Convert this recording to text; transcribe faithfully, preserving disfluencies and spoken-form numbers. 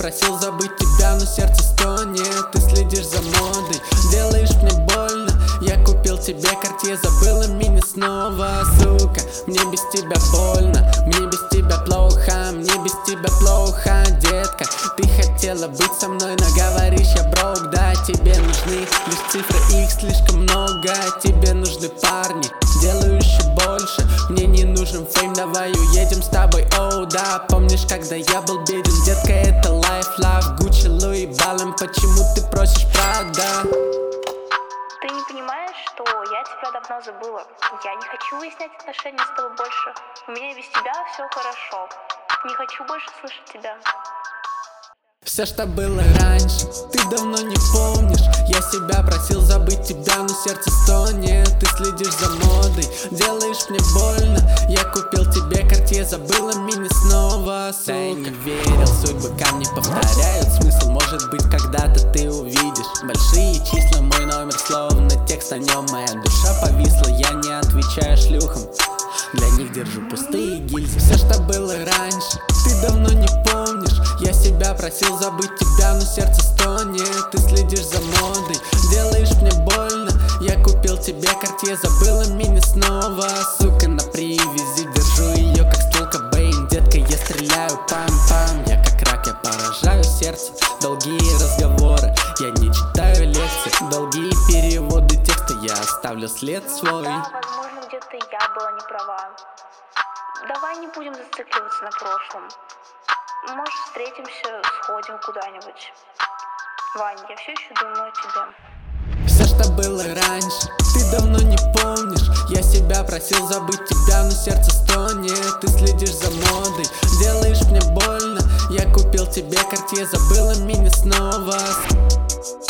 просил забыть тебя, но сердце стонет. Ты следишь за модой, делаешь мне больно. Я купил тебе Cartier, забыла меня снова, сука. Мне без тебя больно, мне без тебя плохо, мне без тебя плохо, детка. Ты хотела быть со мной, но говоришь, я брок. Да, тебе нужны лишь цифры, их слишком много. Тебе нужны парни, делаю еще больше. Мне не нужен фейм, давай уедем с тобой, оу, oh, да. Помнишь, когда я был беден, детка, это life, love, Gucci, Louis, Баллон. Почему ты просишь правда? Ты не понимаешь, что я тебя давно забыла. Я не хочу выяснять отношения с тобой больше. У меня без тебя все хорошо. Не хочу больше слышать тебя. Все, что было раньше, ты давно не помнишь. Я себя просил забыть тебя, но сердце стонет. Ты следишь за модой, делаешь мне больно. Я купил тебе Cartier, забыла меня снова, сука. Да, я не верил, судьбы камни повторяют. Смысл может быть когда-то ты увидишь. Большие числа, мой номер словно текст, о нем моя душа повисла. Я не отвечаю шлюхам, для них держу пустые гильзы. Все, что было раньше, ты давно не помнишь. Я себя просил забыть тебя, но сердце стонет. Ты следишь за модой, делаешь мне больно. Я купил тебе Cartier, забыла меня снова, сука. На привязи держу ее, как стул Кобейн. Детка, я стреляю, пам-пам. Я как рак, я поражаю сердце. Долгие разговоры, я не читаю лекции. Долгие переводы текста, я оставлю след свой. Да, возможно, где-то я была не права. Давай не будем зацикливаться на прошлом. Может, встретимся, сходим куда-нибудь. Вань, я все еще думаю о тебе. Все, что было раньше, ты давно не помнишь. Я себя просил забыть тебя, но сердце стонет. Ты следишь за модой, делаешь мне больно. Я купил тебе Cartier, забыла меня снова.